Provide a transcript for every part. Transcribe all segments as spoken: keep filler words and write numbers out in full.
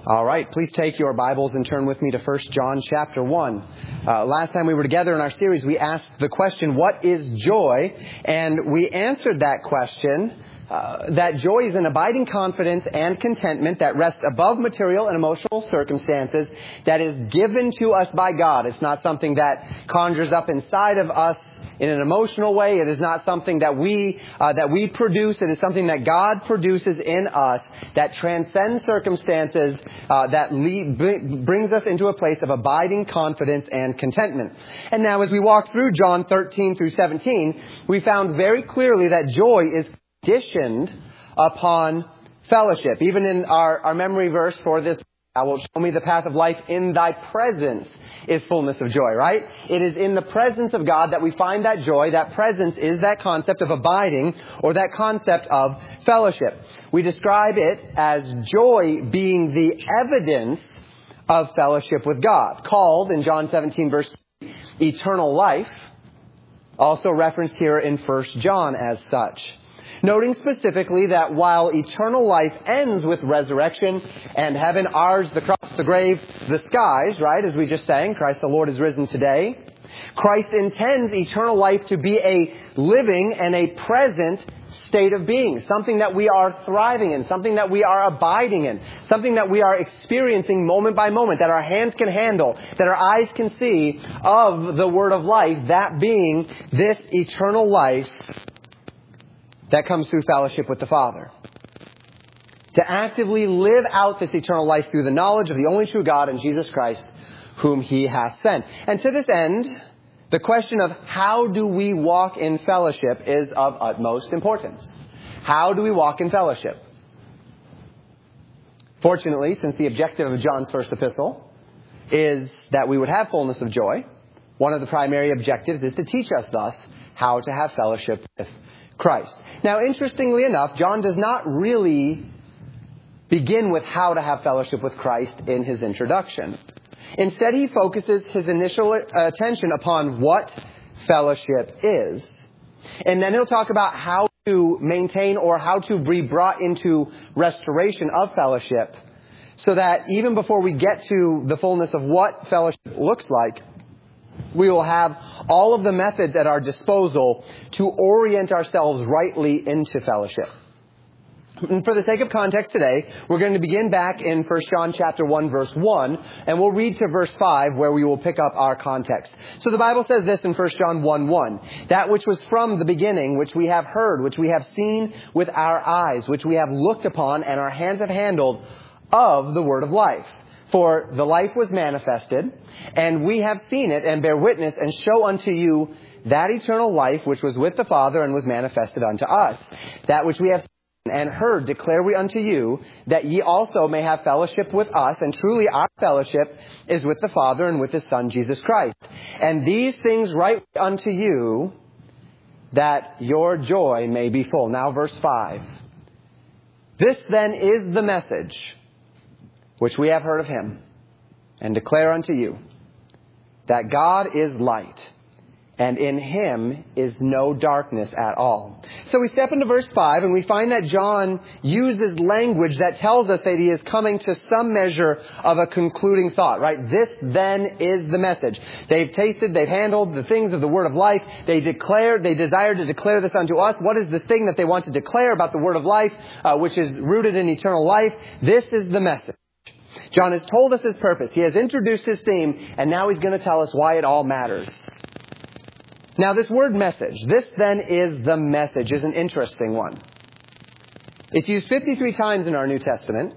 All right, please take your Bibles and turn with me to First John chapter one. Uh, last time we were together in our series, we asked the question, what is joy? And we answered that question, uh, that joy is an abiding confidence and contentment that rests above material and emotional circumstances, that is given to us by God. It's not something that conjures up inside of us in an emotional way. It is not something that we uh, that we produce. It is something that God produces in us that transcends circumstances, uh, that lead, brings us into a place of abiding confidence and contentment. And now as we walk through John thirteen through seventeen, we found very clearly that joy is conditioned upon fellowship. Even in our, our memory verse for this, "I will show me the path of life, in thy presence is fullness of joy," right? It is in the presence of God that we find that joy. That presence is that concept of abiding, or that concept of fellowship. We describe it as joy being the evidence of fellowship with God, called in John seventeen verse three, eternal life, also referenced here in First John as such. Noting specifically that while eternal life ends with resurrection and heaven, ours, the cross, the grave, the skies, right, as we just sang, Christ the Lord is risen today, Christ intends eternal life to be a living and a present state of being, something that we are thriving in, something that we are abiding in, something that we are experiencing moment by moment, that our hands can handle, that our eyes can see of the word of life, that being this eternal life that comes through fellowship with the Father. To actively live out this eternal life through the knowledge of the only true God and Jesus Christ, whom He hath sent. And to this end, the question of how do we walk in fellowship is of utmost importance. How do we walk in fellowship? Fortunately, since the objective of John's first epistle is that we would have fullness of joy, one of the primary objectives is to teach us thus how to have fellowship with Christ. Now, interestingly enough, John does not really begin with how to have fellowship with Christ in his introduction. Instead, he focuses his initial attention upon what fellowship is. And then he'll talk about how to maintain or how to be brought into restoration of fellowship, so that even before we get to the fullness of what fellowship looks like, we will have all of the methods at our disposal to orient ourselves rightly into fellowship. And for the sake of context today, we're going to begin back in First John chapter one, verse one, and we'll read to verse five, where we will pick up our context. So the Bible says this in First John one, one, "That which was from the beginning, which we have heard, which we have seen with our eyes, which we have looked upon, and our hands have handled, of the word of life. For the life was manifested, and we have seen it, and bear witness, and show unto you that eternal life which was with the Father and was manifested unto us. That which we have seen and heard declare we unto you, that ye also may have fellowship with us. And truly our fellowship is with the Father and with His Son Jesus Christ. And these things write unto you, that your joy may be full." Now verse five. "This then is the message which we have heard of Him, and declare unto you, that God is light, and in Him is no darkness at all." So we step into verse five, and we find that John uses language that tells us that he is coming to some measure of a concluding thought, right? This then is the message. They've tasted, they've handled the things of the word of life. They declare, they desire to declare this unto us. What is the thing that they want to declare about the word of life, uh, which is rooted in eternal life? This is the message. John has told us his purpose. He has introduced his theme, and now he's going to tell us why it all matters. Now, this word message, "this then is the message," is an interesting one. It's used fifty-three times in our New Testament.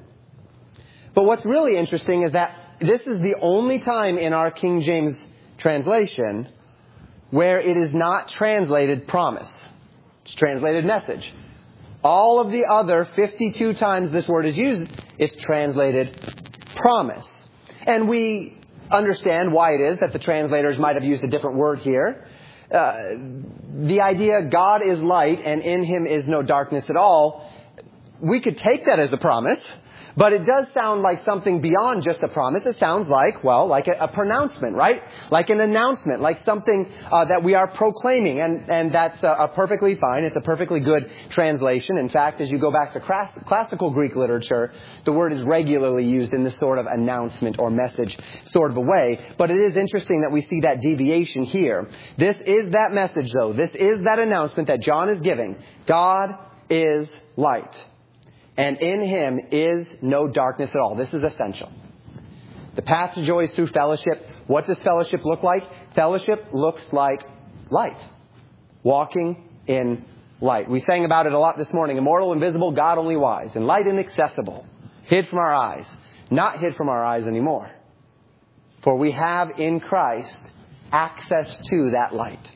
But what's really interesting is that this is the only time in our King James translation where it is not translated promise. It's translated message. All of the other fifty-two times this word is used, it's translated promise. And we understand why it is that the translators might have used a different word here. Uh, the idea, God is light and in Him is no darkness at all, we could take that as a promise. But it does sound like something beyond just a promise. It sounds like, well, like a, a pronouncement, right? Like an announcement, like something uh, that we are proclaiming. And, and that's uh, a perfectly fine. It's a perfectly good translation. In fact, as you go back to class, classical Greek literature, the word is regularly used in this sort of announcement or message sort of a way. But it is interesting that we see that deviation here. This is that message, though. This is that announcement that John is giving. God is light. And in Him is no darkness at all. This is essential. The path to joy is through fellowship. What does fellowship look like? Fellowship looks like light. Walking in light. We sang about it a lot this morning. Immortal, invisible, God only wise. And light inaccessible. Hid from our eyes. Not hid from our eyes anymore. For we have in Christ access to that light.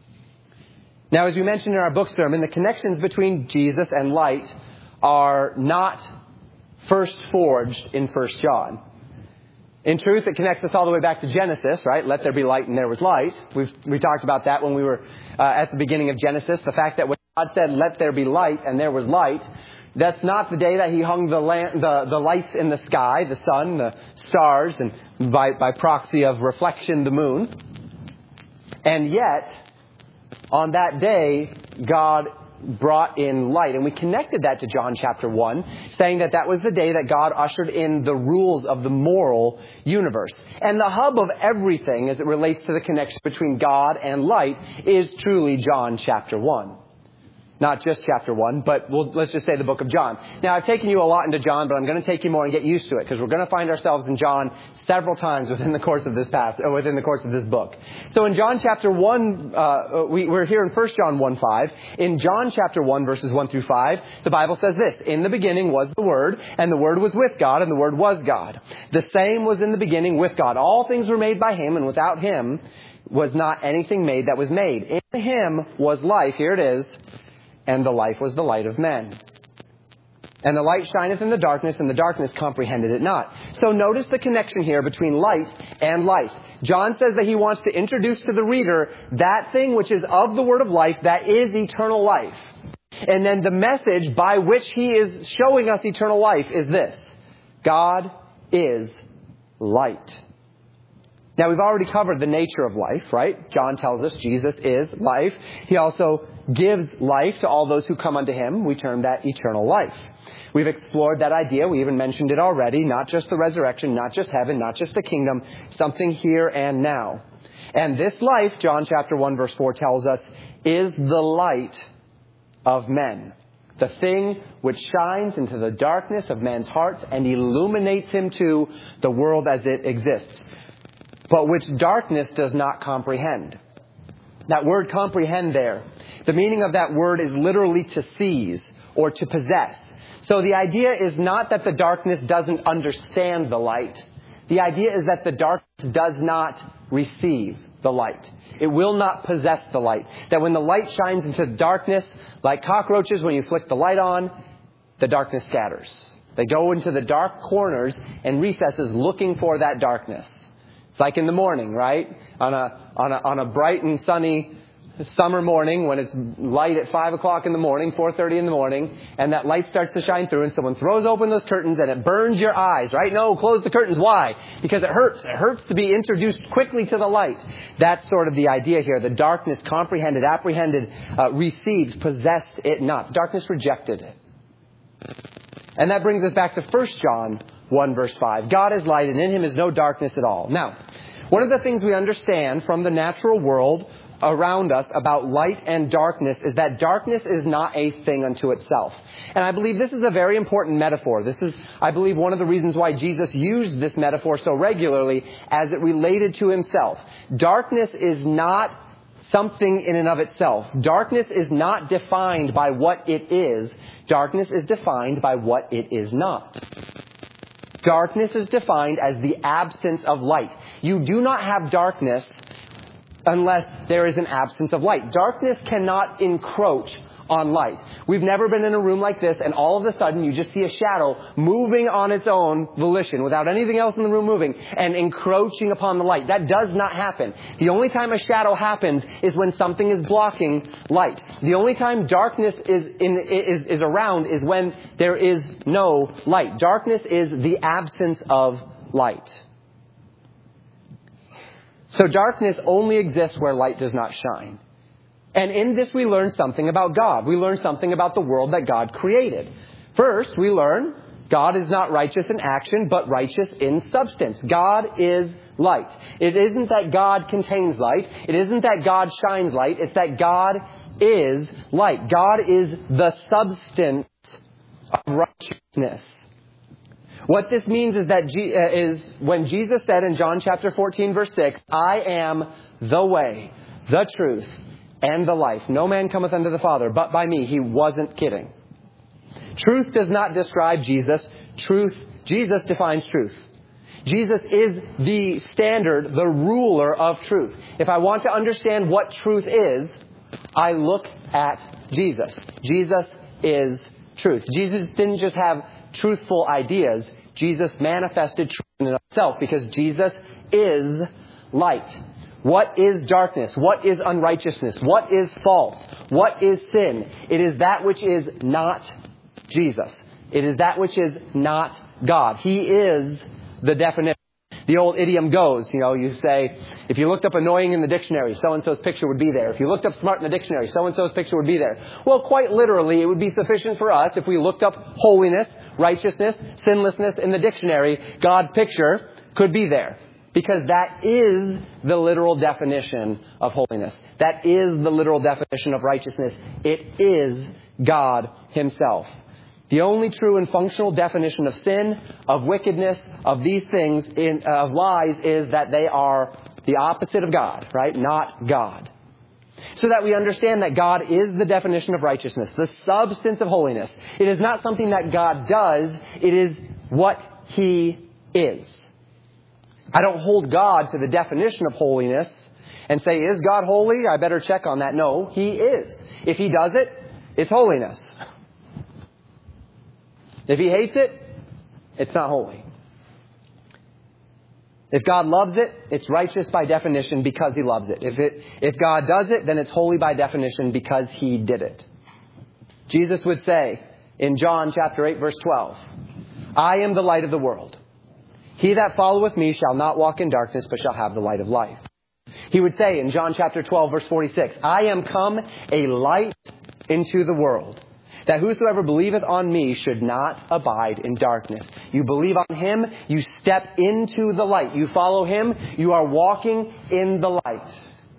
Now, as we mentioned in our book sermon, the connections between Jesus and light are not first forged in First John. In truth, it connects us all the way back to Genesis, right? Let there be light and there was light. We've, we talked about that when we were uh, at the beginning of Genesis. The fact that when God said, let there be light and there was light, that's not the day that He hung the, lamp, the, the lights in the sky, the sun, the stars, and by, by proxy of reflection, the moon. And yet, on that day, God brought in light. And we connected that to John chapter one, saying that that was the day that God ushered in the rules of the moral universe. And the hub of everything as it relates to the connection between God and light is truly John chapter one. Not just chapter one, but we'll, let's just say the book of John. Now, I've taken you a lot into John, but I'm going to take you more and get used to it, because we're going to find ourselves in John several times within the course of this path, or within the course of this book. So in John chapter one, uh, we, we're here in First John one five. In John chapter one, verses one through five, the Bible says this: in the beginning was the Word, and the Word was with God, and the Word was God. The same was in the beginning with God. All things were made by Him, and without Him was not anything made that was made. In Him was life. Here it is. And the life was the light of men. And the light shineth in the darkness, and the darkness comprehended it not. So notice the connection here between light and light. John says that he wants to introduce to the reader that thing which is of the word of life, that is eternal life. And then the message by which he is showing us eternal life is this: God is light. Now, we've already covered the nature of life, right? John tells us Jesus is life. He also gives life to all those who come unto Him. We term that eternal life. We've explored that idea. We even mentioned it already. Not just the resurrection, not just heaven, not just the kingdom, something here and now. And this life, John chapter one, verse four tells us, is the light of men. The thing which shines into the darkness of men's hearts and illuminates him to the world as it exists, but which darkness does not comprehend. That word comprehend there, the meaning of that word is literally to seize or to possess. So the idea is not that the darkness doesn't understand the light. The idea is that the darkness does not receive the light. It will not possess the light. That when the light shines into darkness, like cockroaches, when you flick the light on, the darkness scatters. They go into the dark corners and recesses looking for that darkness. It's like in the morning, right? On a, on a, on a bright and sunny summer morning when it's light at five o'clock in the morning, four thirty in the morning, and that light starts to shine through and someone throws open those curtains and it burns your eyes, right? No, close the curtains. Why? Because it hurts. It hurts to be introduced quickly to the light. That's sort of the idea here. The darkness comprehended, apprehended, uh, received, possessed it not. The darkness rejected it. And that brings us back to First John one verse five. God is light and in Him is no darkness at all. Now, one of the things we understand from the natural world around us about light and darkness is that darkness is not a thing unto itself. And I believe this is a very important metaphor. This is, I believe, one of the reasons why Jesus used this metaphor so regularly as it related to Himself. Darkness is not something in and of itself. Darkness is not defined by what it is. Darkness is defined by what it is not. Darkness is defined as the absence of light. You do not have darkness unless there is an absence of light. Darkness cannot encroach on light. We've never been in a room like this and all of a sudden you just see a shadow moving on its own volition without anything else in the room moving and encroaching upon the light. That does not happen. The only time a shadow happens is when something is blocking light. The only time darkness is, in, is, is around is when there is no light. Darkness is the absence of light. So darkness only exists where light does not shine. And in this we learn something about God. We learn something about the world that God created. First, we learn God is not righteous in action, but righteous in substance. God is light. It isn't that God contains light. It isn't that God shines light. It's that God is light. God is the substance of righteousness. What this means is that G- uh, is when Jesus said in John chapter fourteen verse six, I am the way, the truth, and the life. No man cometh unto the Father but by me. He wasn't kidding. Truth does not describe Jesus. Truth, Jesus defines truth. Jesus is the standard, the ruler of truth. If I want to understand what truth is, I look at Jesus. Jesus is truth. Jesus didn't just have truthful ideas. Jesus manifested truth in himself because Jesus is light. What is darkness? What is unrighteousness? What is false? What is sin? It is that which is not Jesus. It is that which is not God. He is the definition. The old idiom goes, you know, you say, if you looked up annoying in the dictionary, so-and-so's picture would be there. If you looked up smart in the dictionary, so-and-so's picture would be there. Well, quite literally, it would be sufficient for us if we looked up holiness, righteousness, sinlessness in the dictionary, God's picture could be there. Because that is the literal definition of holiness. That is the literal definition of righteousness. It is God himself. The only true and functional definition of sin, of wickedness, of these things, in, uh, of lies, is that they are the opposite of God, right? Not God. So that we understand that God is the definition of righteousness, the substance of holiness. It is not something that God does. It is what he is. I don't hold God to the definition of holiness and say, is God holy? I better check on that. No, he is. If he does it, it's holiness. If he hates it, it's not holy. If God loves it, it's righteous by definition because he loves it. If it, if God does it, then it's holy by definition because he did it. Jesus would say in John chapter eight verse twelve, I am the light of the world. He that followeth me shall not walk in darkness, but shall have the light of life. He would say in John chapter twelve verse forty-six, I am come a light into the world, that whosoever believeth on me should not abide in darkness. You believe on him, you step into the light. You follow him, you are walking in the light.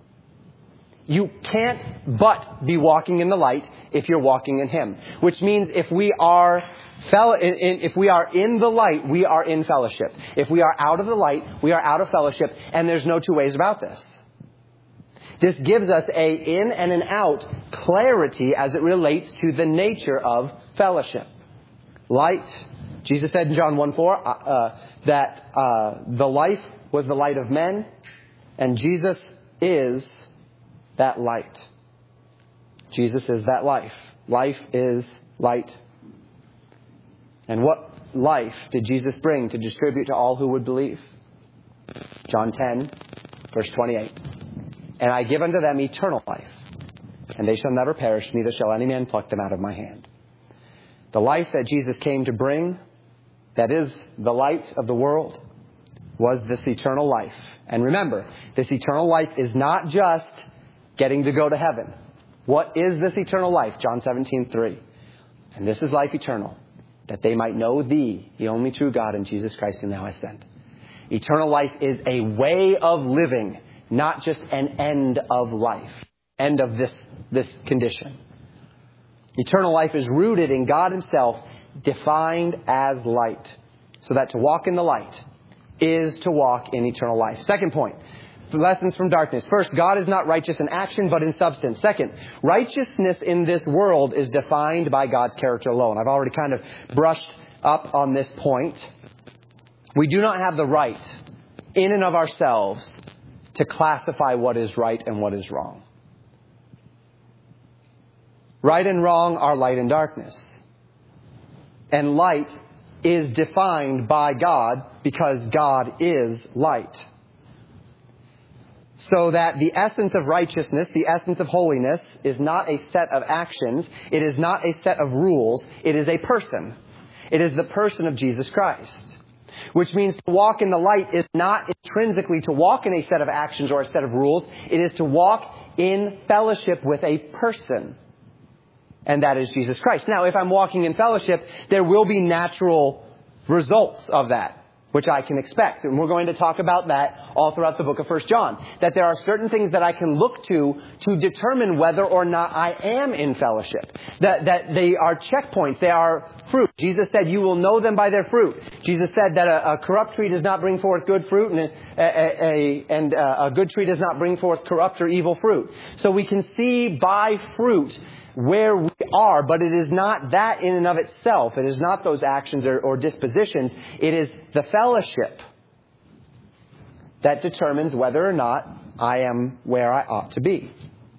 You can't but be walking in the light if you're walking in him. Which means if we are fel- if we are in the light, we are in fellowship. If we are out of the light, we are out of fellowship, and there's no two ways about this. This gives us a in and an out clarity as it relates to the nature of fellowship. Light, Jesus said in John one four uh, that uh, the life was the light of men, and Jesus is that light. Jesus is that life. Life is light. And what life did Jesus bring to distribute to all who would believe? John ten, verse twenty-eight. And I give unto them eternal life, and they shall never perish, neither shall any man pluck them out of my hand. The life that Jesus came to bring, that is the light of the world, was this eternal life. And remember, this eternal life is not just getting to go to heaven. What is this eternal life? John seventeen three. And this is life eternal, that they might know thee, the only true God, and Jesus Christ whom thou hast sent. Eternal life is a way of living, not just an end of life, end of this, this condition. Eternal life is rooted in God himself, defined as light. So that to walk in the light is to walk in eternal life. Second point, lessons from darkness. First, God is not righteous in action, but in substance. Second, righteousness in this world is defined by God's character alone. I've already kind of brushed up on this point. We do not have the right, in and of ourselves, to classify what is right and what is wrong. Right and wrong are light and darkness. And light is defined by God because God is light. So that the essence of righteousness, the essence of holiness, is not a set of actions. It is not a set of rules. It is a person. It is the person of Jesus Christ. Which means to walk in the light is not intrinsically to walk in a set of actions or a set of rules. It is to walk in fellowship with a person. And that is Jesus Christ. Now, if I'm walking in fellowship, there will be natural results of that, which I can expect. And we're going to talk about that all throughout the book of First John. That there are certain things that I can look to to determine whether or not I am in fellowship. That, that they are checkpoints. They are fruit. Jesus said, you will know them by their fruit. Jesus said that a, a corrupt tree does not bring forth good fruit, and, a, a, a, and a, a good tree does not bring forth corrupt or evil fruit. So we can see by fruit where we are, but it is not that in and of itself. It is not those actions or, or dispositions. It is the fellowship that determines whether or not I am where I ought to be.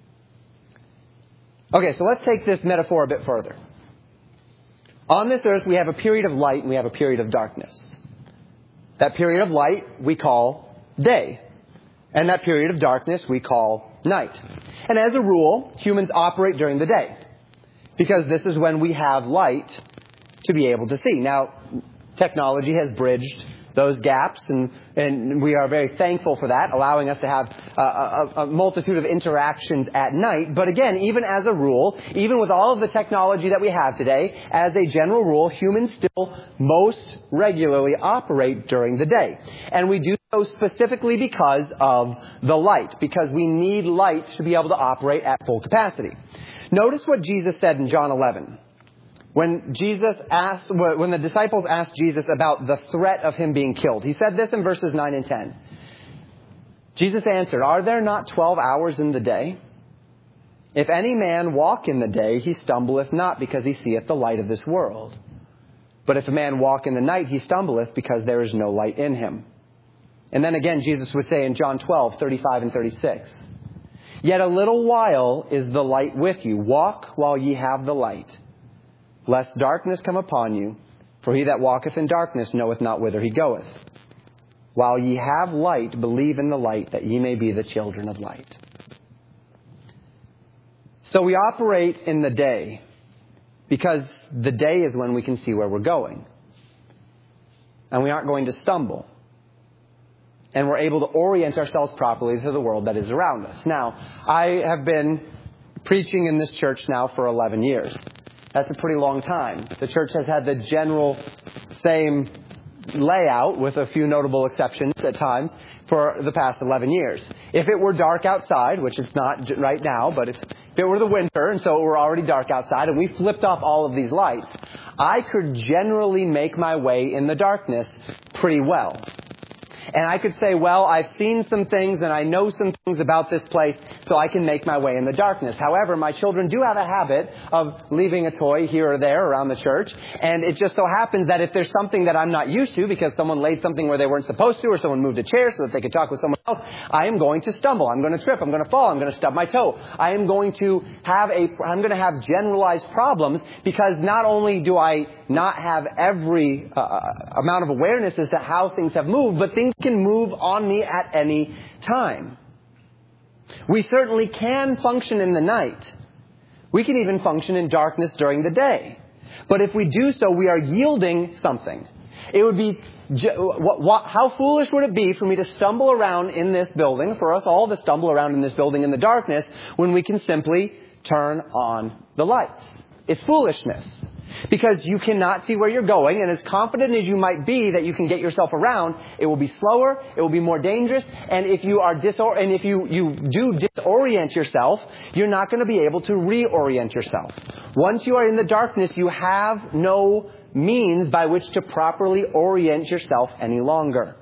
Okay, so let's take this metaphor a bit further. On this earth, we have a period of light and we have a period of darkness. That period of light we call day. And that period of darkness we call night. And as a rule, humans operate during the day, because this is when we have light to be able to see. Now, technology has bridged those gaps, and, and we are very thankful for that, allowing us to have a, a, a multitude of interactions at night. But again, even as a rule, even with all of the technology that we have today, as a general rule, humans still most regularly operate during the day. And we do so specifically because of the light, because we need light to be able to operate at full capacity. Notice what Jesus said in John eleven. When Jesus asked, when the disciples asked Jesus about the threat of him being killed, he said this in verses nine and ten. Jesus answered, are there not twelve hours in the day? If any man walk in the day, he stumbleth not, because he seeth the light of this world. But if a man walk in the night, he stumbleth, because there is no light in him. And then again, Jesus would say in John twelve, thirty-five and thirty-six, yet a little while is the light with you. Walk while ye have the light, lest darkness come upon you. For he that walketh in darkness knoweth not whither he goeth. While ye have light, believe in the light, that ye may be the children of light. So we operate in the day, because the day is when we can see where we're going. And we aren't going to stumble. And we're able to orient ourselves properly to the world that is around us. Now, I have been preaching in this church now for eleven years. That's a pretty long time. The church has had the general same layout, with a few notable exceptions at times, for the past eleven years. If it were dark outside, which it's not right now, but if it were the winter, and so it were already dark outside, and we flipped off all of these lights, I could generally make my way in the darkness pretty well. And I could say, well, I've seen some things and I know some things about this place, so I can make my way in the darkness. However, my children do have a habit of leaving a toy here or there around the church. And it just so happens that if there's something that I'm not used to, because someone laid something where they weren't supposed to, or someone moved a chair so that they could talk with someone else, I am going to stumble. I'm going to trip. I'm going to fall. I'm going to stub my toe. I am going to have a, I'm going to have generalized problems, because not only do I not have every uh, amount of awareness as to how things have moved, but things can move on me at any time. We certainly can function in the night. We can even function in darkness during the day. But if we do so, we are yielding something. It would be, what, what, how foolish would it be for me to stumble around in this building, for us all to stumble around in this building in the darkness, when we can simply turn on the lights? It's foolishness. Because you cannot see where you're going, and as confident as you might be that you can get yourself around, it will be slower, it will be more dangerous, and if you are disor- and if you, you do disorient yourself, you're not going to be able to reorient yourself. Once you are in the darkness, you have no means by which to properly orient yourself any longer.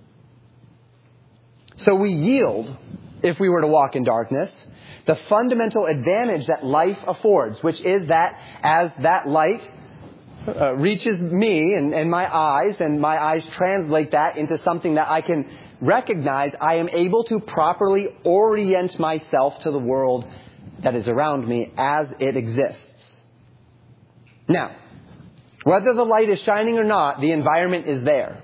So we yield if we were to walk in darkness. The fundamental advantage that life affords, which is that as that light uh, reaches me and, and my eyes, and my eyes translate that into something that I can recognize, I am able to properly orient myself to the world that is around me as it exists. Now, whether the light is shining or not, the environment is there.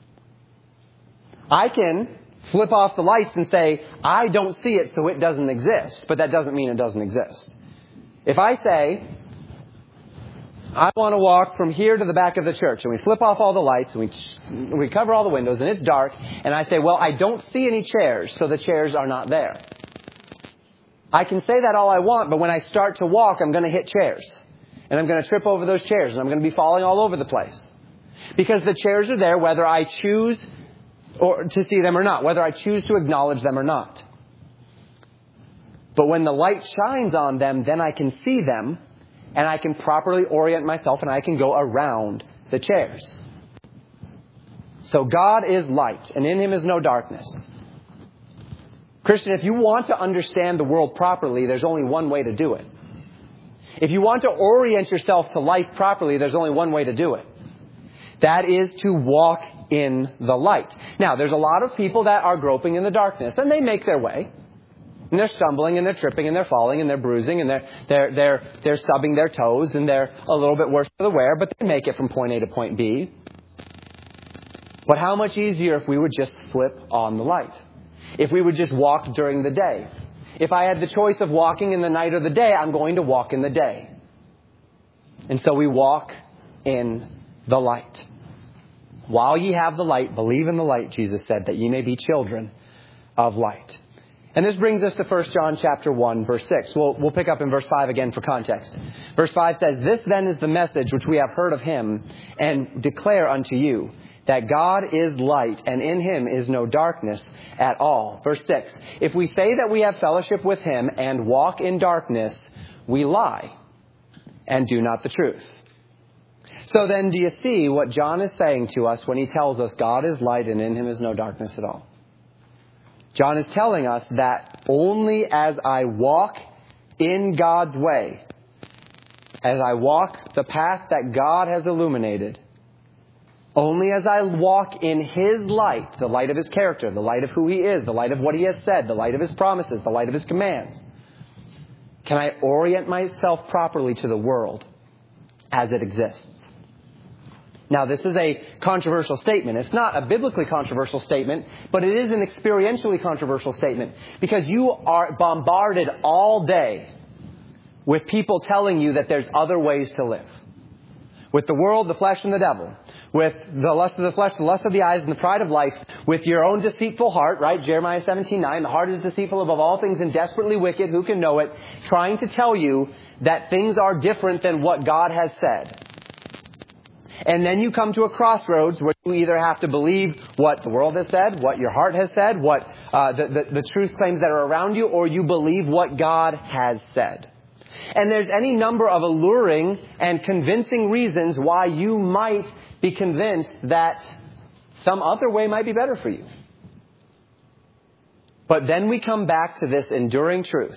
I can flip off the lights and say, I don't see it, so it doesn't exist. But that doesn't mean it doesn't exist. If I say, I want to walk from here to the back of the church, and we flip off all the lights, and we we cover all the windows, and it's dark, and I say, well, I don't see any chairs, so the chairs are not there. I can say that all I want, but when I start to walk, I'm going to hit chairs. And I'm going to trip over those chairs, and I'm going to be falling all over the place. Because the chairs are there whether I choose or to see them or not, whether I choose to acknowledge them or not. But when the light shines on them, then I can see them, and I can properly orient myself, and I can go around the chairs. So God is light, and in Him is no darkness. Christian, if you want to understand the world properly, there's only one way to do it. If you want to orient yourself to life properly, there's only one way to do it. That is to walk in the light. Now, there's a lot of people that are groping in the darkness, and they make their way. And they're stumbling, and they're tripping, and they're falling, and they're bruising, and they're they're they're they're stubbing their toes, and they're a little bit worse for the wear, but they make it from point A to point B. But how much easier if we would just flip on the light? If we would just walk during the day? If I had the choice of walking in the night or the day, I'm going to walk in the day. And so we walk in the light. While ye have the light, believe in the light, Jesus said, that ye may be children of light. And this brings us to First John chapter one, verse six. We'll, we'll pick up in verse five again for context. Verse five says, This then is the message which we have heard of Him and declare unto you, that God is light, and in Him is no darkness at all. Verse six, If we say that we have fellowship with Him and walk in darkness, we lie and do not the truth. So then, do you see what John is saying to us when he tells us God is light and in Him is no darkness at all? John is telling us that only as I walk in God's way, as I walk the path that God has illuminated, only as I walk in His light, the light of His character, the light of who He is, the light of what He has said, the light of His promises, the light of His commands, can I orient myself properly to the world as it exists. Now, this is a controversial statement. It's not a biblically controversial statement, but it is an experientially controversial statement, because you are bombarded all day with people telling you that there's other ways to live. With the world, the flesh, and the devil. With the lust of the flesh, the lust of the eyes, and the pride of life. With your own deceitful heart, right? Jeremiah seventeen nine, the heart is deceitful above all things and desperately wicked. Who can know it? Trying to tell you that things are different than what God has said. And then you come to a crossroads where you either have to believe what the world has said, what your heart has said, what uh, the, the, the truth claims that are around you, or you believe what God has said. And there's any number of alluring and convincing reasons why you might be convinced that some other way might be better for you. But then we come back to this enduring truth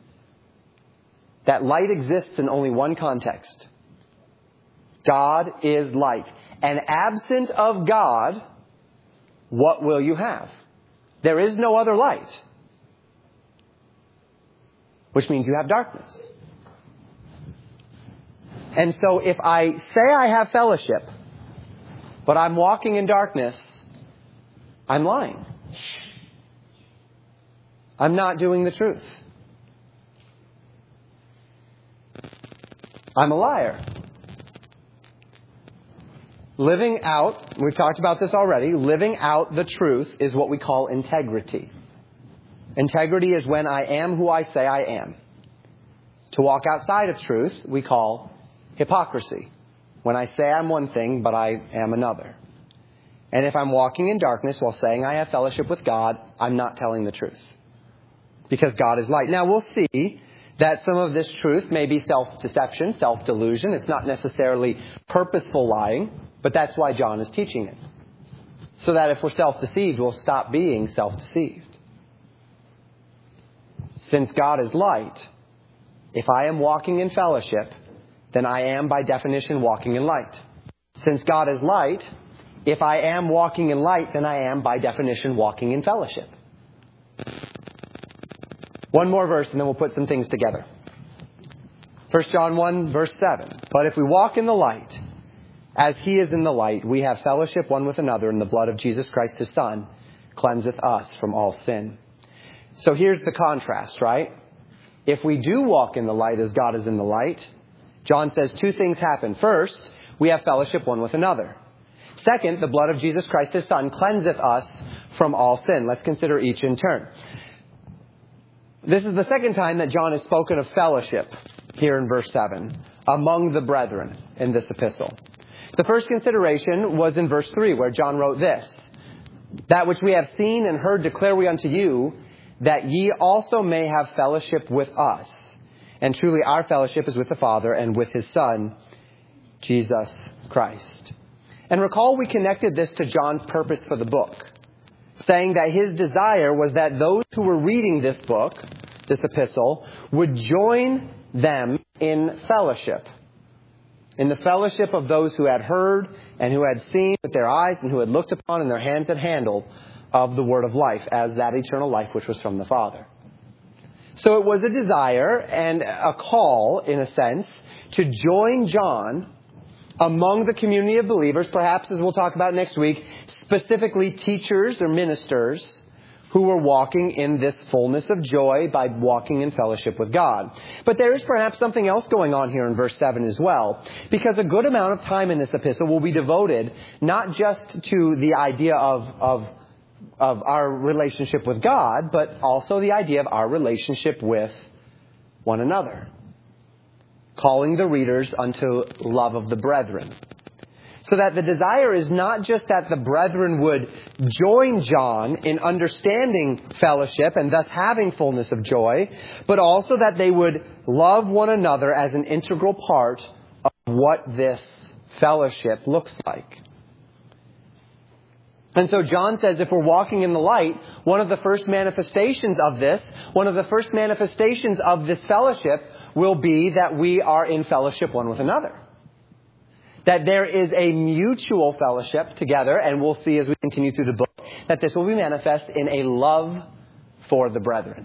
that light exists in only one context. God is light. And absent of God, what will you have? There is no other light. Which means you have darkness. And so if I say I have fellowship, but I'm walking in darkness, I'm lying. I'm not doing the truth. I'm a liar. Living out, we've talked about this already, living out the truth is what we call integrity. Integrity is when I am who I say I am. To walk outside of truth, we call hypocrisy. When I say I'm one thing, but I am another. And if I'm walking in darkness while saying I have fellowship with God, I'm not telling the truth. Because God is light. Now we'll see that some of this truth may be self-deception, self-delusion. It's not necessarily purposeful lying, but that's why John is teaching it. So that if we're self-deceived, we'll stop being self-deceived. Since God is light, if I am walking in fellowship, then I am by definition walking in light. Since God is light, if I am walking in light, then I am by definition walking in fellowship. One more verse and then we'll put some things together. First John one, verse seven. But if we walk in the light, as he is in the light, we have fellowship one with another, and the blood of Jesus Christ his Son cleanseth us from all sin. So here's the contrast, right? If we do walk in the light as God is in the light, John says two things happen. First, we have fellowship one with another. Second, the blood of Jesus Christ his Son cleanseth us from all sin. Let's consider each in turn. This is the second time that John has spoken of fellowship here in verse seven, among the brethren in this epistle. The first consideration was in verse three, where John wrote this: that which we have seen and heard declare we unto you, that ye also may have fellowship with us. And truly our fellowship is with the Father and with his Son, Jesus Christ. And recall we connected this to John's purpose for the book, saying that his desire was that those who were reading this book, this epistle, would join them in fellowship. In the fellowship of those who had heard and who had seen with their eyes and who had looked upon and their hands had handled of the word of life as that eternal life which was from the Father. So it was a desire and a call, in a sense, to join John among the community of believers, perhaps as we'll talk about next week, specifically teachers or ministers who were walking in this fullness of joy by walking in fellowship with God. But there is perhaps something else going on here in verse seven as well, because a good amount of time in this epistle will be devoted not just to the idea of, of, of our relationship with God, but also the idea of our relationship with one another, calling the readers unto love of the brethren. So that the desire is not just that the brethren would join John in understanding fellowship and thus having fullness of joy, but also that they would love one another as an integral part of what this fellowship looks like. And so John says if we're walking in the light, one of the first manifestations of this, one of the first manifestations of this fellowship will be that we are in fellowship one with another. That there is a mutual fellowship together, and we'll see as we continue through the book, that this will be manifest in a love for the brethren.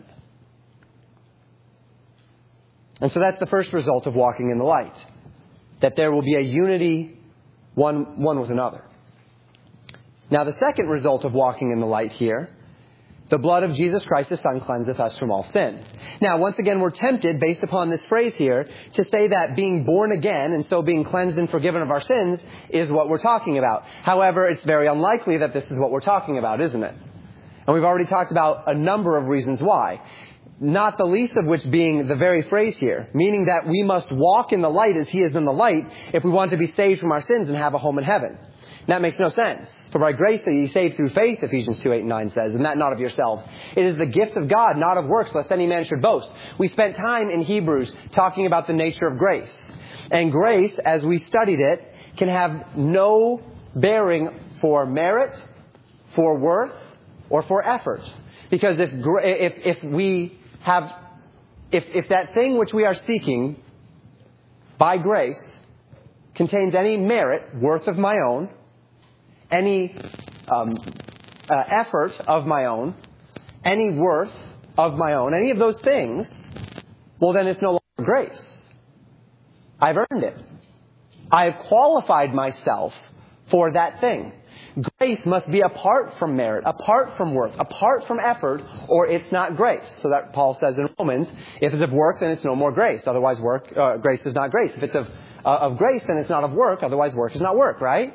And so that's the first result of walking in the light. That there will be a unity one, one with another. Now the second result of walking in the light here, the blood of Jesus Christ, his Son, cleanseth us from all sin. Now, once again, we're tempted, based upon this phrase here, to say that being born again, and so being cleansed and forgiven of our sins, is what we're talking about. However, it's very unlikely that this is what we're talking about, isn't it? And we've already talked about a number of reasons why. Not the least of which being the very phrase here, meaning that we must walk in the light as he is in the light if we want to be saved from our sins and have a home in heaven. That makes no sense. For by grace are ye saved through faith, Ephesians two, eight, and nine says, and that not of yourselves. It is the gift of God, not of works, lest any man should boast. We spent time in Hebrews talking about the nature of grace. And grace, as we studied it, can have no bearing for merit, for worth, or for effort. Because if if, if we have, if, if that thing which we are seeking by grace contains any merit, worth of my own, any um, uh, effort of my own, any worth of my own, any of those things, well, then it's no longer grace. I've earned it. I have qualified myself for that thing. Grace must be apart from merit, apart from worth, apart from effort, or it's not grace. So that Paul says in Romans, if it's of work, then it's no more grace. Otherwise, work uh, grace is not grace. If it's of, uh, of grace, then it's not of work. Otherwise, work is not work, right?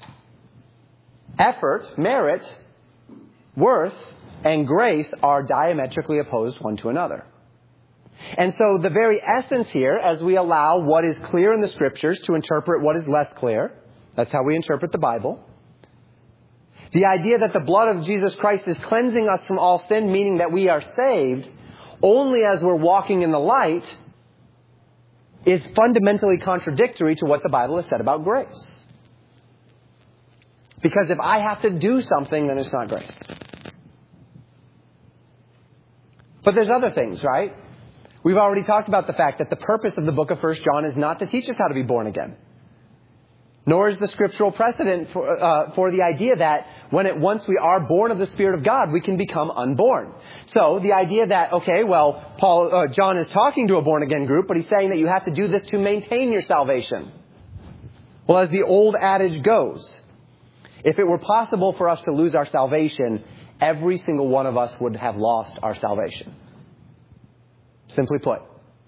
Effort, merit, worth, and grace are diametrically opposed one to another. And so the very essence here, as we allow what is clear in the Scriptures to interpret what is less clear, that's how we interpret the Bible. The idea that the blood of Jesus Christ is cleansing us from all sin, meaning that we are saved only as we're walking in the light, is fundamentally contradictory to what the Bible has said about grace. Because if I have to do something, then it's not grace. But there's other things, right? We've already talked about the fact that the purpose of the book of First John is not to teach us how to be born again. Nor is the scriptural precedent for, uh, for the idea that when it, once we are born of the Spirit of God, we can become unborn. So the idea that, okay, well, Paul, uh, John is talking to a born-again group, but he's saying that you have to do this to maintain your salvation. Well, as the old adage goes, if it were possible for us to lose our salvation, every single one of us would have lost our salvation. Simply put.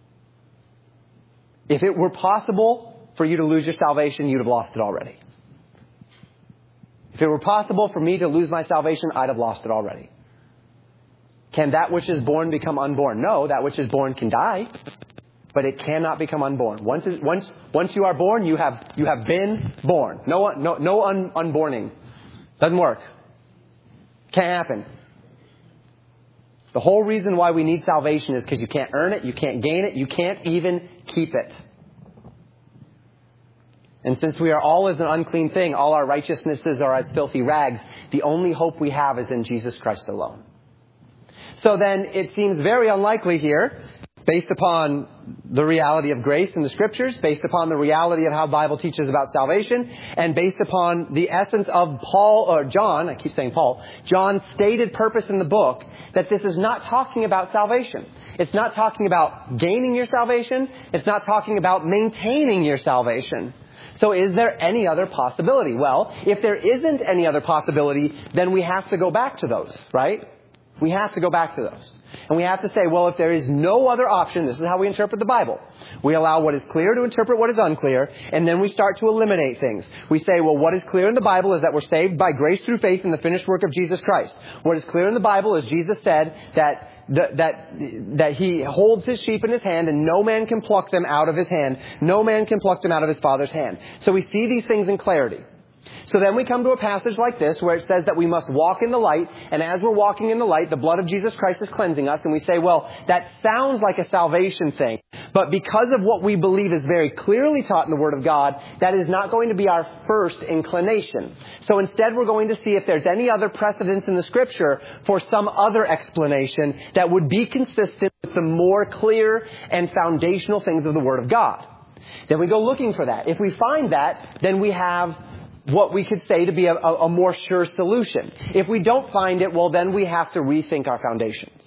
If it were possible for you to lose your salvation, you'd have lost it already. If it were possible for me to lose my salvation, I'd have lost it already. Can that which is born become unborn? No, that which is born can die, but it cannot become unborn. Once, it, once, once you are born, you have, you have been born. No, no, no un, unborning. Doesn't work. Can't happen. The whole reason why we need salvation is because you can't earn it, you can't gain it, you can't even keep it. And since we are all as an unclean thing, all our righteousnesses are as filthy rags, the only hope we have is in Jesus Christ alone. So then it seems very unlikely here, based upon the reality of grace in the Scriptures, based upon the reality of how the Bible teaches about salvation, and based upon the essence of Paul, or John, I keep saying Paul, John's stated purpose in the book, that this is not talking about salvation. It's not talking about gaining your salvation. It's not talking about maintaining your salvation. So is there any other possibility? Well, if there isn't any other possibility, then we have to go back to those, right? We have to go back to those. And we have to say, well, if there is no other option, this is how we interpret the Bible. We allow what is clear to interpret what is unclear, and then we start to eliminate things. We say, well, what is clear in the Bible is that we're saved by grace through faith in the finished work of Jesus Christ. What is clear in the Bible is Jesus said that The, that that he holds his sheep in his hand and no man can pluck them out of his hand. No man can pluck them out of his Father's hand. So we see these things in clarity. So then we come to a passage like this where it says that we must walk in the light. And as we're walking in the light, the blood of Jesus Christ is cleansing us. And we say, well, that sounds like a salvation thing. But because of what we believe is very clearly taught in the Word of God, that is not going to be our first inclination. So instead, we're going to see if there's any other precedence in the Scripture for some other explanation that would be consistent with the more clear and foundational things of the Word of God. Then we go looking for that. If we find that, then we have what we could say to be a, a, a more sure solution. If we don't find it, well, then we have to rethink our foundations.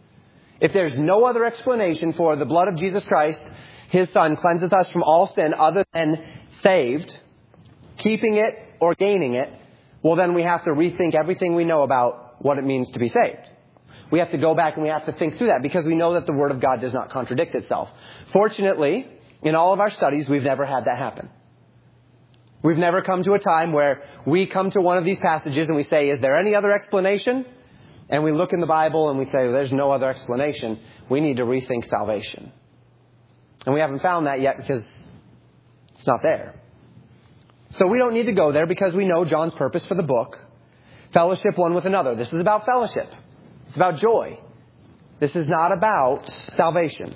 If there's no other explanation for the blood of Jesus Christ, His Son cleanses us from all sin other than saved, keeping it or gaining it, well, then we have to rethink everything we know about what it means to be saved. We have to go back and we have to think through that because we know that the Word of God does not contradict itself. Fortunately, in all of our studies, we've never had that happen. We've never come to a time where we come to one of these passages and we say, is there any other explanation? And we look in the Bible and we say, well, there's no other explanation. We need to rethink salvation. And we haven't found that yet because it's not there. So we don't need to go there because we know John's purpose for the book. Fellowship one with another. This is about fellowship. It's about joy. This is not about salvation.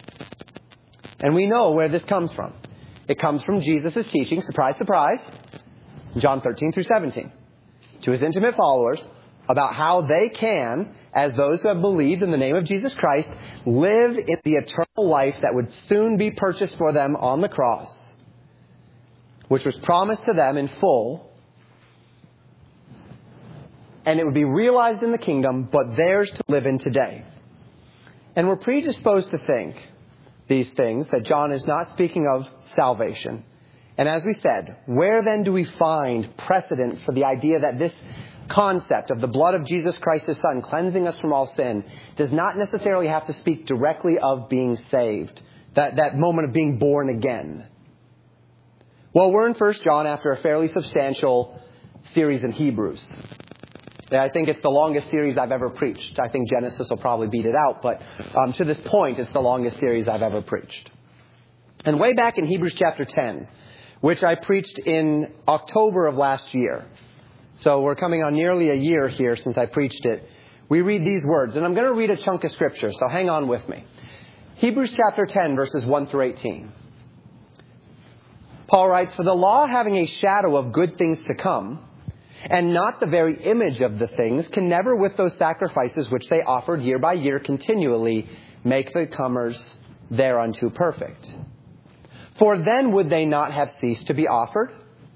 And we know where this comes from. It comes from Jesus' teaching, surprise, surprise, John thirteen through seventeen, to His intimate followers about how they can, as those who have believed in the name of Jesus Christ, live in the eternal life that would soon be purchased for them on the cross, which was promised to them in full, and it would be realized in the kingdom, but theirs to live in today. And we're predisposed to think these things, that John is not speaking of salvation. And as we said, where then do we find precedent for the idea that this concept of the blood of Jesus Christ, His Son, cleansing us from all sin, does not necessarily have to speak directly of being saved, that, that moment of being born again? Well, we're in First John after a fairly substantial series in Hebrews. I think it's the longest series I've ever preached. I think Genesis will probably beat it out, but um, to this point, it's the longest series I've ever preached. And way back in Hebrews chapter ten, which I preached in October of last year, so we're coming on nearly a year here since I preached it, we read these words, and I'm going to read a chunk of Scripture, so hang on with me. Hebrews chapter ten, verses one through eighteen. Paul writes, "For the law, having a shadow of good things to come, and not the very image of the things, can never with those sacrifices which they offered year by year continually make the comers thereunto perfect. For then would they not have ceased to be offered?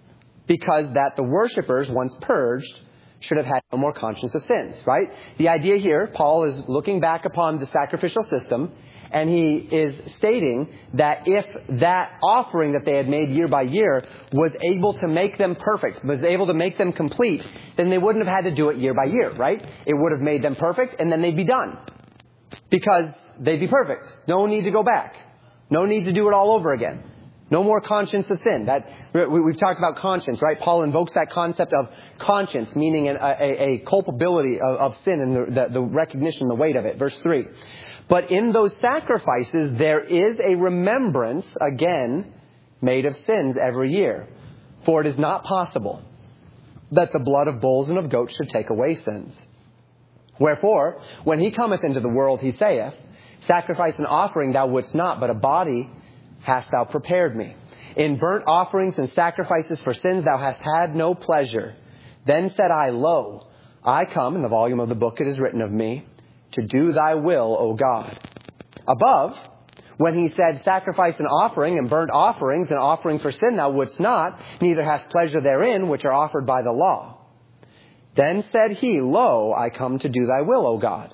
because that the worshipers, once purged, should have had no more conscience of sins, right? The idea here, Paul is looking back upon the sacrificial system, and he is stating that if that offering that they had made year by year was able to make them perfect, was able to make them complete, then they wouldn't have had to do it year by year, right? It would have made them perfect, and then they'd be done. Because they'd be perfect. No need to go back. No need to do it all over again. No more conscience of sin. That we, we've talked about conscience, right? Paul invokes that concept of conscience, meaning an, a, a culpability of, of sin and the, the, the recognition, the weight of it. Verse three. But in those sacrifices, there is a remembrance, again, made of sins every year. For it is not possible that the blood of bulls and of goats should take away sins. Wherefore, when he cometh into the world, he saith, Sacrifice and offering thou wouldst not, but a body hast thou prepared me. In burnt offerings and sacrifices for sins thou hast had no pleasure. Then said I, Lo, I come, in the volume of the book it is written of me, to do thy will, O God. Above, when he said, Sacrifice and offering and burnt offerings and offering for sin thou wouldst not, neither hast pleasure therein, which are offered by the law. Then said he, Lo, I come to do thy will, O God.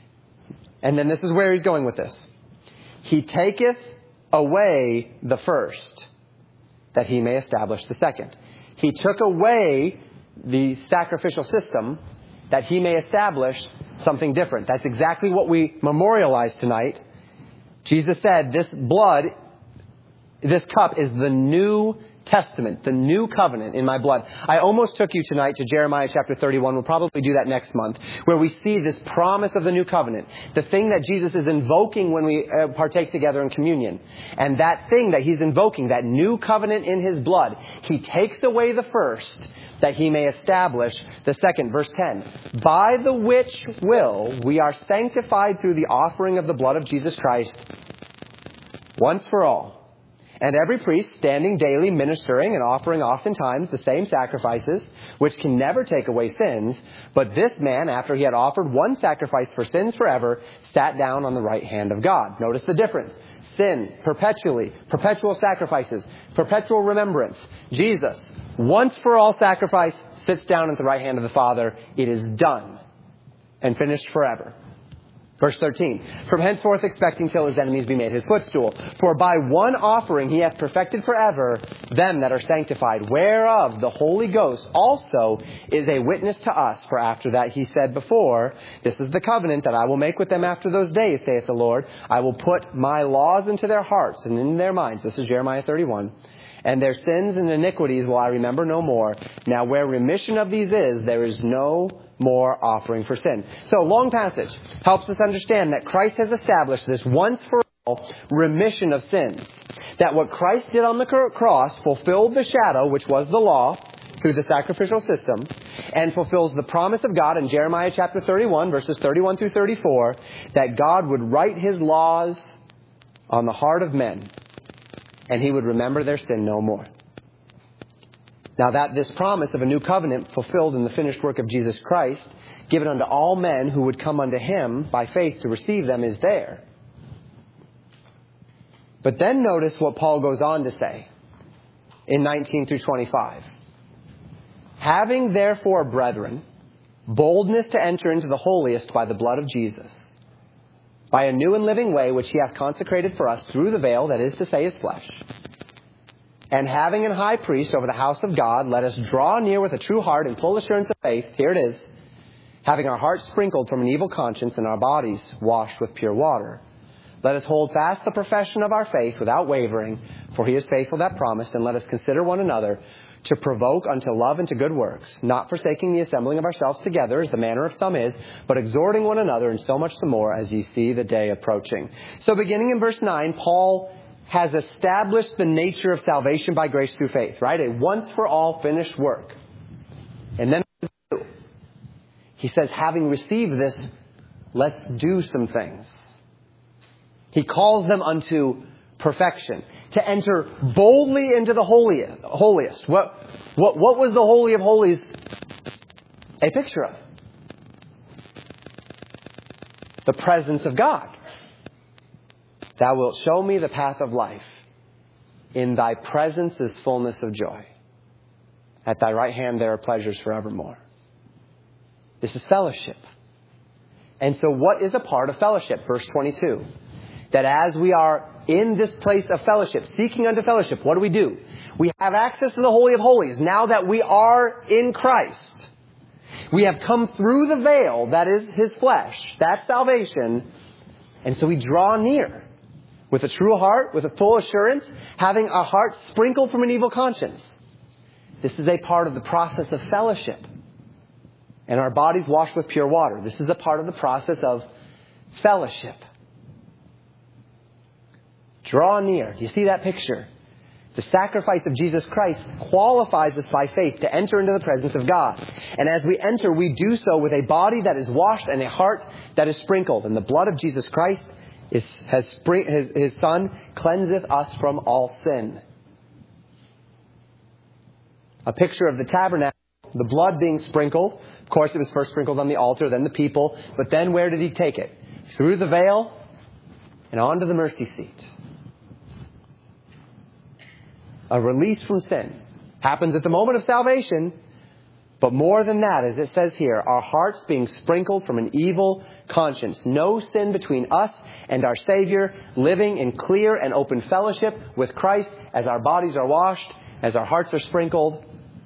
And then this is where he's going with this. He taketh away the first, that he may establish the second. He took away the sacrificial system, that he may establish something different. That's exactly what we memorialize tonight. Jesus said, this blood, this cup is the New Testament, the new covenant in my blood. I almost took you tonight to Jeremiah chapter thirty-one. We'll probably do that next month, where we see this promise of the new covenant, the thing that Jesus is invoking when we uh, partake together in communion. And that thing that he's invoking, that new covenant in his blood, he takes away the first, that he may establish the second. Verse ten, by the which will we are sanctified through the offering of the blood of Jesus Christ once for all. And every priest standing daily ministering and offering oftentimes the same sacrifices, which can never take away sins. But this man, after he had offered one sacrifice for sins forever, sat down on the right hand of God. Notice the difference. Sin, perpetually, perpetual sacrifices, perpetual remembrance. Jesus, once for all sacrifice, sits down at the right hand of the Father. It is done and finished forever. Verse thirteen, from henceforth expecting till his enemies be made his footstool. For by one offering he hath perfected forever them that are sanctified, whereof the Holy Ghost also is a witness to us. For after that he said before, this is the covenant that I will make with them after those days, saith the Lord. I will put my laws into their hearts and in their minds. This is Jeremiah thirty-one. And their sins and iniquities will I remember no more. Now where remission of these is, there is no more offering for sin. So, long passage helps us understand that Christ has established this once for all remission of sins. That what Christ did on the cross fulfilled the shadow, which was the law, through the sacrificial system, and fulfills the promise of God in Jeremiah chapter thirty-one, verses thirty-one through thirty-four, that God would write his laws on the heart of men, and he would remember their sin no more. Now that this promise of a new covenant fulfilled in the finished work of Jesus Christ, given unto all men who would come unto him by faith to receive them, is there. But then notice what Paul goes on to say in nineteen through twenty-five. Having therefore, brethren, boldness to enter into the holiest by the blood of Jesus, by a new and living way which he hath consecrated for us through the veil, that is to say, his flesh. And having an high priest over the house of God, let us draw near with a true heart and full assurance of faith. Here it is. Having our hearts sprinkled from an evil conscience and our bodies washed with pure water. Let us hold fast the profession of our faith without wavering, for he is faithful that promised. And let us consider one another to provoke unto love and to good works, not forsaking the assembling of ourselves together, as the manner of some is, but exhorting one another, and so much the more as ye see the day approaching. So beginning in verse nine, Paul has established the nature of salvation by grace through faith, right? A once-for-all finished work. And then he says, having received this, let's do some things. He calls them unto perfection, to enter boldly into the holiest. What, what, what was the Holy of Holies a picture of? The presence of God. Thou wilt show me the path of life. In thy presence is fullness of joy. At thy right hand there are pleasures forevermore. This is fellowship. And so what is a part of fellowship? Verse twenty-two. That as we are in this place of fellowship, seeking unto fellowship, what do we do? We have access to the Holy of Holies now that we are in Christ. We have come through the veil, that is His flesh. That's salvation. And so we draw near with a true heart, with a full assurance, having our hearts sprinkled from an evil conscience. This is a part of the process of fellowship. And our bodies washed with pure water. This is a part of the process of fellowship. Draw near. Do you see that picture? The sacrifice of Jesus Christ qualifies us by faith to enter into the presence of God. And as we enter, we do so with a body that is washed and a heart that is sprinkled. And the blood of Jesus Christ is, has spring, his, his Son cleanseth us from all sin. A picture of the tabernacle, the blood being sprinkled. Of course, it was first sprinkled on the altar, then the people. But then where did He take it? Through the veil and onto the mercy seat. A release from sin happens at the moment of salvation. But more than that, as it says here, our hearts being sprinkled from an evil conscience. No sin between us and our Savior, living in clear and open fellowship with Christ as our bodies are washed, as our hearts are sprinkled.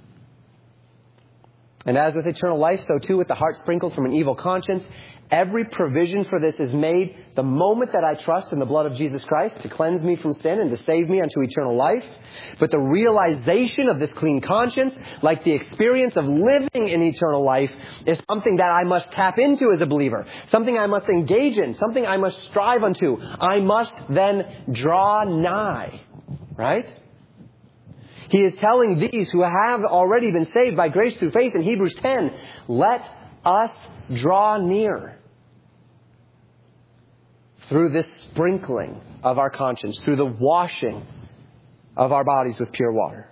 And as with eternal life, so too with the heart sprinkled from an evil conscience. Every provision for this is made the moment that I trust in the blood of Jesus Christ to cleanse me from sin and to save me unto eternal life. But the realization of this clean conscience, like the experience of living in eternal life, is something that I must tap into as a believer. Something I must engage in. Something I must strive unto. I must then draw nigh. Right? He is telling these who have already been saved by grace through faith in Hebrews ten, let us draw near through this sprinkling of our conscience, through the washing of our bodies with pure water.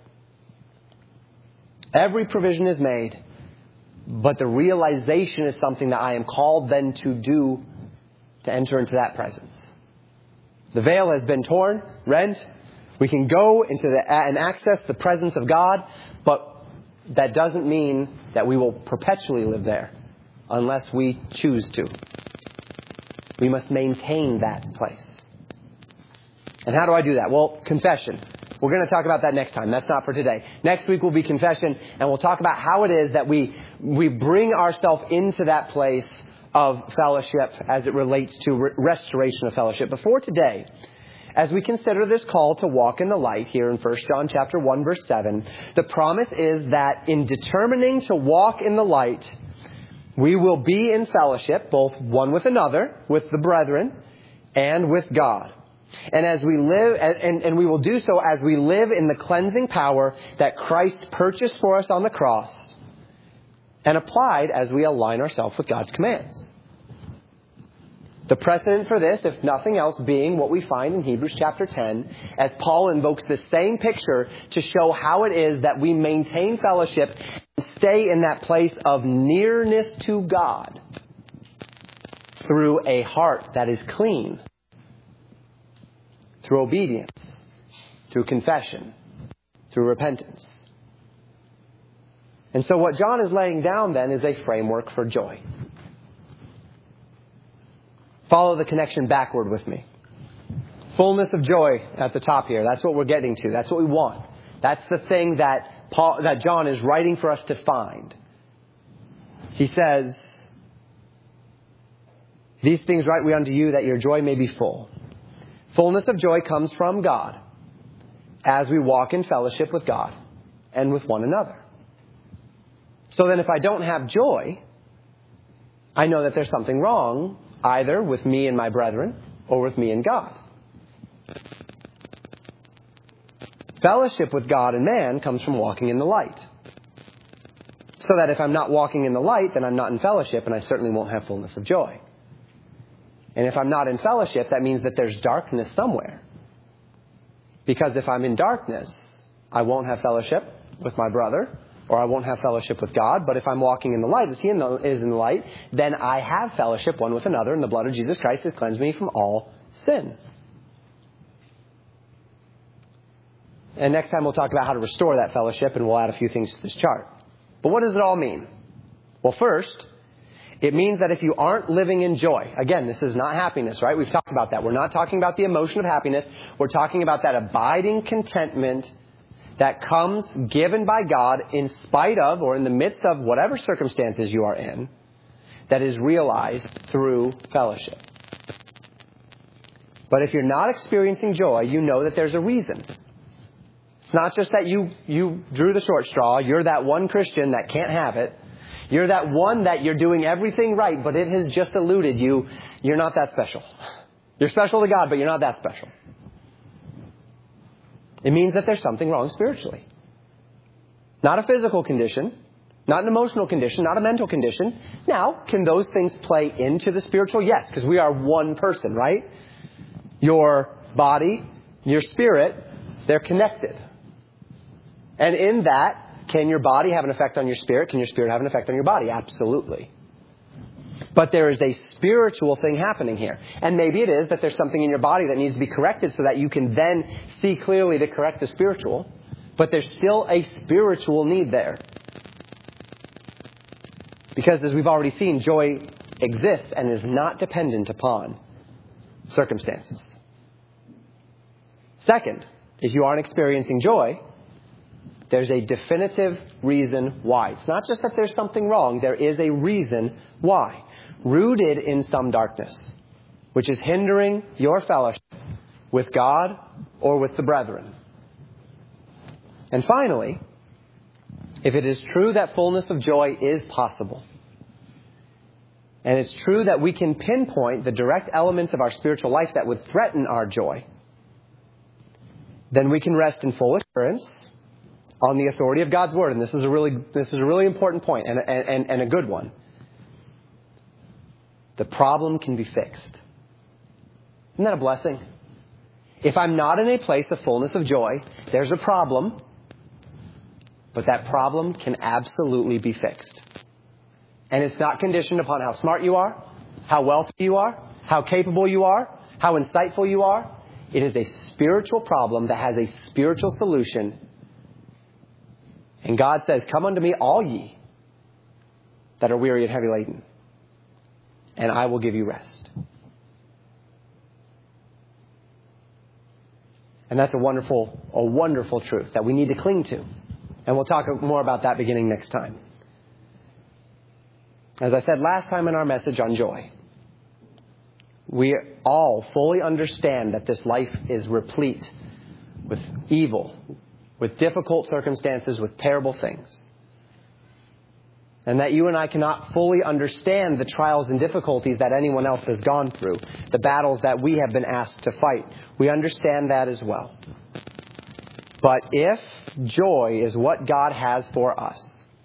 Every provision is made, but the realization is something that I am called then to do to enter into that presence. The veil has been torn, rent. We can go into the, and access the presence of God, but that doesn't mean that we will perpetually live there unless we choose to. We must maintain that place. And how do I do that? Well, confession. We're going to talk about that next time. That's not for today. Next week will be confession, and we'll talk about how it is that we, we bring ourselves into that place of fellowship as it relates to re- restoration of fellowship. But for today, as we consider this call to walk in the light here in First John chapter one, verse seven, the promise is that in determining to walk in the light, we will be in fellowship, both one with another, with the brethren, and with God. And as we live, and, and we will do so as we live in the cleansing power that Christ purchased for us on the cross and applied as we align ourselves with God's commands. The precedent for this, if nothing else, being what we find in Hebrews chapter ten, as Paul invokes this same picture to show how it is that we maintain fellowship and stay in that place of nearness to God through a heart that is clean, through obedience, through confession, through repentance. And so what John is laying down then is a framework for joy. Follow the connection backward with me. Fullness of joy at the top here. That's what we're getting to. That's what we want. That's the thing that Paul, that John is writing for us to find. He says, these things write we unto you that your joy may be full. Fullness of joy comes from God as we walk in fellowship with God and with one another. So then if I don't have joy, I know that there's something wrong either with me and my brethren or with me and God. Fellowship with God and man comes from walking in the light. So that if I'm not walking in the light, then I'm not in fellowship, and I certainly won't have fullness of joy. And if I'm not in fellowship, that means that there's darkness somewhere. Because if I'm in darkness, I won't have fellowship with my brother, or I won't have fellowship with God. But if I'm walking in the light, as He is in the light, then I have fellowship one with another, and the blood of Jesus Christ has cleansed me from all sin. And next time we'll talk about how to restore that fellowship, and we'll add a few things to this chart. But what does it all mean? Well, first, it means that if you aren't living in joy, again, this is not happiness, right? We've talked about that. We're not talking about the emotion of happiness. We're talking about that abiding contentment that comes given by God in spite of or in the midst of whatever circumstances you are in, that is realized through fellowship. But if you're not experiencing joy, you know that there's a reason. It's not just that you, you drew the short straw. You're that one Christian that can't have it. You're that one that you're doing everything right, but it has just eluded you. You're not that special. You're special to God, but you're not that special. It means that there's something wrong spiritually. Not a physical condition, not an emotional condition, not a mental condition. Now, can those things play into the spiritual? Yes, because we are one person, right? Your body, your spirit, they're connected. And in that, can your body have an effect on your spirit? Can your spirit have an effect on your body? Absolutely. But there is a spiritual thing happening here. And maybe it is that there's something in your body that needs to be corrected so that you can then see clearly to correct the spiritual. But there's still a spiritual need there. Because as we've already seen, joy exists and is not dependent upon circumstances. Second, if you aren't experiencing joy, there's a definitive reason why. It's not just that there's something wrong. There is a reason why. Rooted in some darkness, which is hindering your fellowship with God or with the brethren. And finally, if it is true that fullness of joy is possible, and it's true that we can pinpoint the direct elements of our spiritual life that would threaten our joy, then we can rest in full assurance on the authority of God's Word. And this is a really, this is a really important point and, and, and a good one. The problem can be fixed. Isn't that a blessing? If I'm not in a place of fullness of joy, there's a problem. But that problem can absolutely be fixed. And it's not conditioned upon how smart you are, how wealthy you are, how capable you are, how insightful you are. It is a spiritual problem that has a spiritual solution. And God says, "Come unto me, all ye that are weary and heavy laden, and I will give you rest." And that's a wonderful, a wonderful truth that we need to cling to. And we'll talk more about that beginning next time. As I said last time in our message on joy, we all fully understand that this life is replete with evil, with difficult circumstances, with terrible things. And that you and I cannot fully understand the trials and difficulties that anyone else has gone through, the battles that we have been asked to fight. We understand that as well. But if joy is what God has for us,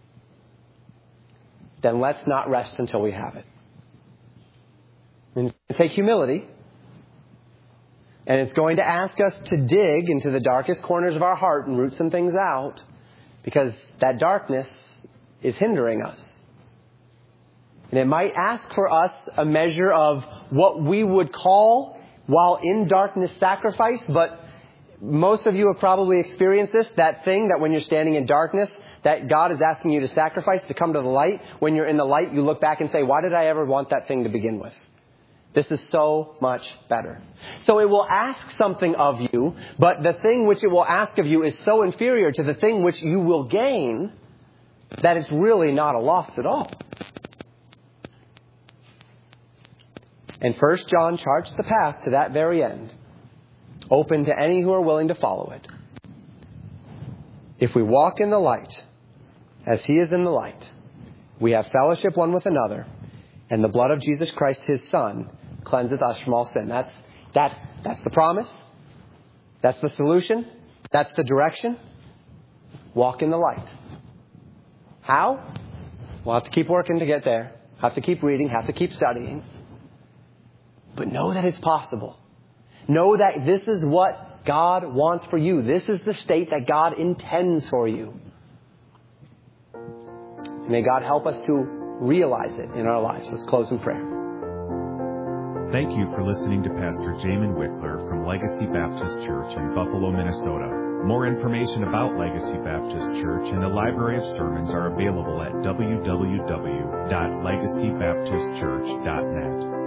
then let's not rest until we have it. And it's going to take humility. And it's going to ask us to dig into the darkest corners of our heart and root some things out, because that darkness is hindering us. And it might ask for us a measure of what we would call, while in darkness, sacrifice. But most of you have probably experienced this, that thing that when you're standing in darkness, that God is asking you to sacrifice to come to the light. When you're in the light, you look back and say, why did I ever want that thing to begin with? This is so much better. So it will ask something of you, but the thing which it will ask of you is so inferior to the thing which you will gain that it's really not a loss at all. And First John charts the path to that very end, open to any who are willing to follow it. If we walk in the light, as He is in the light, we have fellowship one with another, and the blood of Jesus Christ, His Son, cleanseth us from all sin. That's, that's, that's the promise. That's the solution. That's the direction. Walk in the light. How? We'll have to keep working to get there. Have to keep reading. Have to keep studying. But know that it's possible. Know that this is what God wants for you. This is the state that God intends for you. May God help us to realize it in our lives. Let's close in prayer. Thank you for listening to Pastor Jamin Wickler from Legacy Baptist Church in Buffalo, Minnesota. More information about Legacy Baptist Church and a library of sermons are available at w w w dot legacy baptist church dot net.